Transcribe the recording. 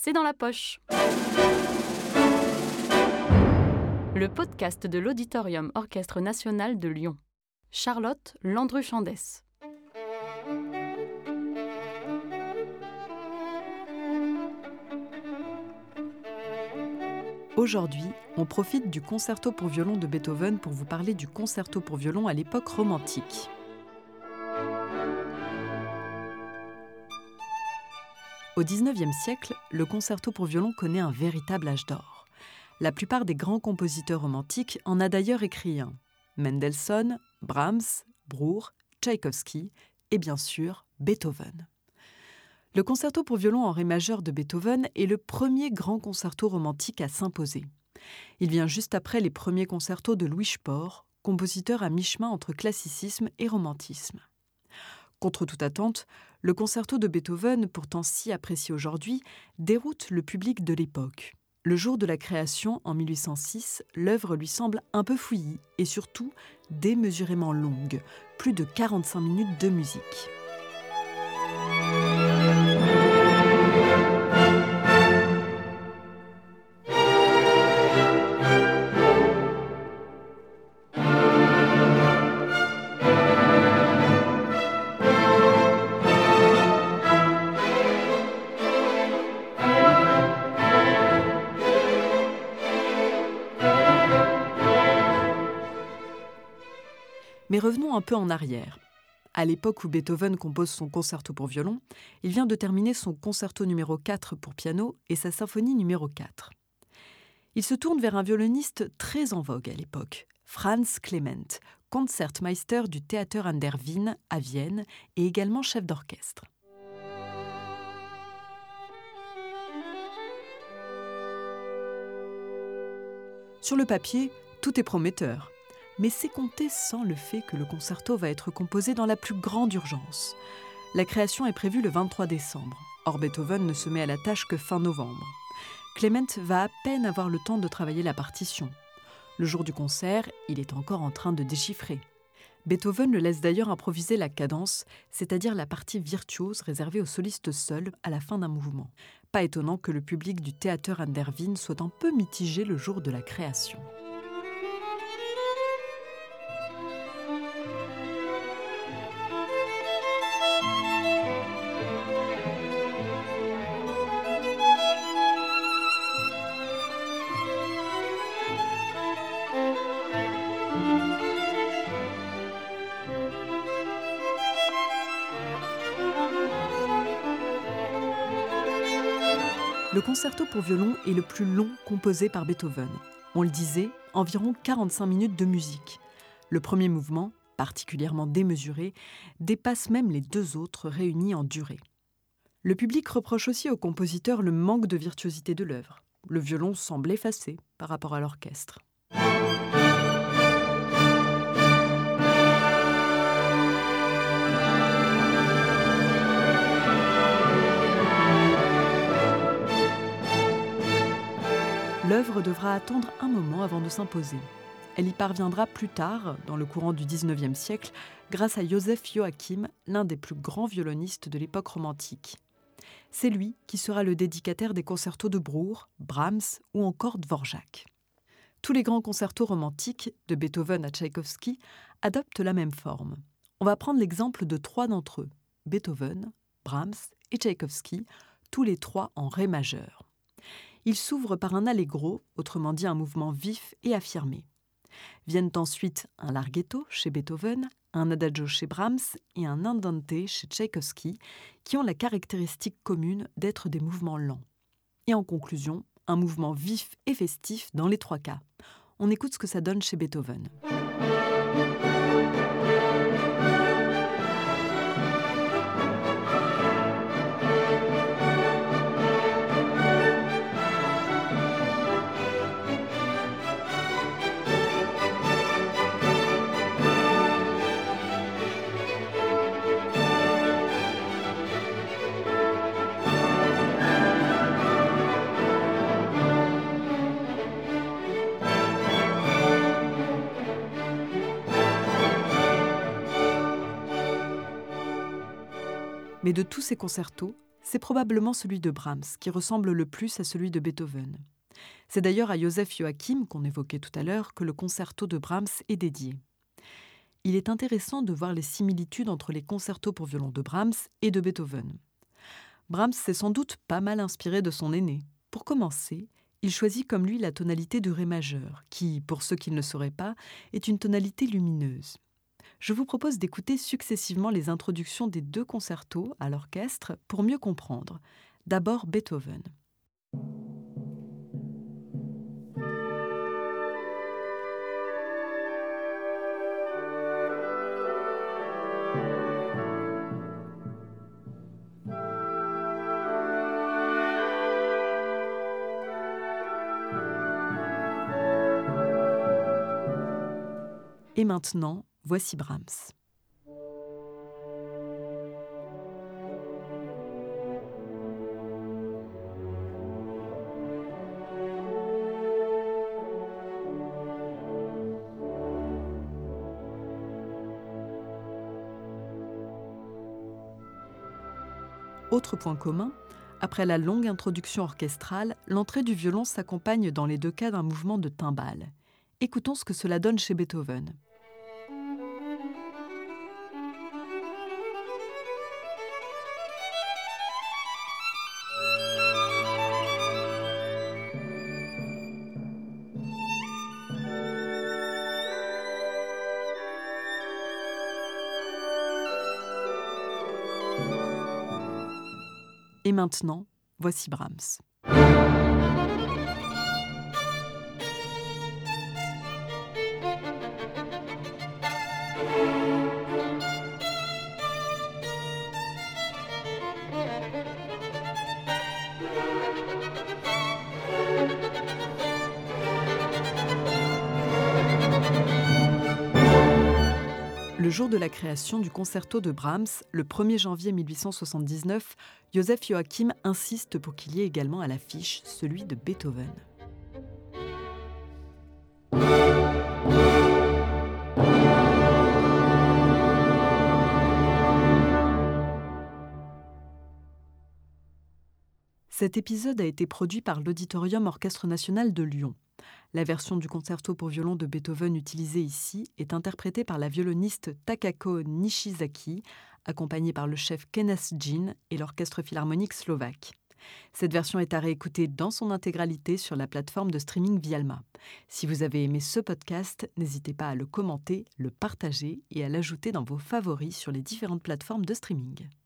c'est dans la poche. Le podcast de l'Auditorium Orchestre National de Lyon. Charlotte Landru-Chandès. Aujourd'hui, on profite du concerto pour violon de Beethoven pour vous parler du concerto pour violon à l'époque romantique. Au XIXe siècle, le concerto pour violon connaît un véritable âge d'or. La plupart des grands compositeurs romantiques en a d'ailleurs écrit un. Mendelssohn, Brahms, Bruch, Tchaïkovski et bien sûr Beethoven. Le concerto pour violon en ré majeur de Beethoven est le premier grand concerto romantique à s'imposer. Il vient juste après les premiers concertos de Louis Spohr, compositeur à mi-chemin entre classicisme et romantisme. Contre toute attente, le concerto de Beethoven, pourtant si apprécié aujourd'hui, déroute le public de l'époque. Le jour de la création, en 1806, l'œuvre lui semble un peu fouillie et surtout démesurément longue, plus de 45 minutes de musique. Mais revenons un peu en arrière. À l'époque où Beethoven compose son concerto pour violon, il vient de terminer son concerto numéro 4 pour piano et sa symphonie numéro 4. Il se tourne vers un violoniste très en vogue à l'époque, Franz Clement, Concertmeister du Theater an der Wien à Vienne et également chef d'orchestre. Sur le papier, tout est prometteur. Mais c'est compter sans le fait que le concerto va être composé dans la plus grande urgence. La création est prévue le 23 décembre. Or, Beethoven ne se met à la tâche que fin novembre. Clement va à peine avoir le temps de travailler la partition. Le jour du concert, il est encore en train de déchiffrer. Beethoven le laisse d'ailleurs improviser la cadence, c'est-à-dire la partie virtuose réservée au soliste seul à la fin d'un mouvement. Pas étonnant que le public du Theater an der Wien soit un peu mitigé le jour de la création. Le concerto pour violon est le plus long composé par Beethoven. On le disait, environ 45 minutes de musique. Le premier mouvement, particulièrement démesuré, dépasse même les deux autres réunis en durée. Le public reproche aussi au compositeur le manque de virtuosité de l'œuvre. Le violon semble effacé par rapport à l'orchestre. L'œuvre devra attendre un moment avant de s'imposer. Elle y parviendra plus tard, dans le courant du XIXe siècle, grâce à Joseph Joachim, l'un des plus grands violonistes de l'époque romantique. C'est lui qui sera le dédicataire des concertos de Bruch, Brahms ou encore Dvorak. Tous les grands concertos romantiques, de Beethoven à Tchaïkovski, adoptent la même forme. On va prendre l'exemple de trois d'entre eux, Beethoven, Brahms et Tchaïkovski, tous les trois en ré majeur. Il s'ouvre par un allegro, autrement dit un mouvement vif et affirmé. Viennent ensuite un larghetto chez Beethoven, un adagio chez Brahms et un andante chez Tchaïkovski, qui ont la caractéristique commune d'être des mouvements lents. Et en conclusion, un mouvement vif et festif dans les trois cas. On écoute ce que ça donne chez Beethoven. Mais de tous ces concertos, C'est probablement celui de Brahms, qui ressemble le plus à celui de Beethoven. C'est d'ailleurs à Joseph Joachim, qu'on évoquait tout à l'heure, que le concerto de Brahms est dédié. Il est intéressant de voir les similitudes entre les concertos pour violon de Brahms et de Beethoven. Brahms s'est sans doute pas mal inspiré de son aîné. Pour commencer, il choisit comme lui la tonalité de Ré majeur, qui, pour ceux qui ne le sauraient pas, est une tonalité lumineuse. Je vous propose d'écouter successivement les introductions des 2 concertos à l'orchestre pour mieux comprendre. D'abord Beethoven. Et maintenant, voici Brahms. Autre point commun, après la longue introduction orchestrale, l'entrée du violon s'accompagne dans les 2 cas d'un mouvement de timbale. Écoutons ce que cela donne chez Beethoven. Et maintenant, voici Brahms. Le jour de la création du concerto de Brahms, le 1er janvier 1879, Joseph Joachim insiste pour qu'il y ait également à l'affiche celui de Beethoven. Cet épisode a été produit par l'Auditorium Orchestre National de Lyon. La version du concerto pour violon de Beethoven utilisée ici est interprétée par la violoniste Takako Nishizaki, accompagnée par le chef Kenneth Jean et l'Orchestre philharmonique slovaque. Cette version est à réécouter dans son intégralité sur la plateforme de streaming Vialma. Si vous avez aimé ce podcast, n'hésitez pas à le commenter, le partager et à l'ajouter dans vos favoris sur les différentes plateformes de streaming.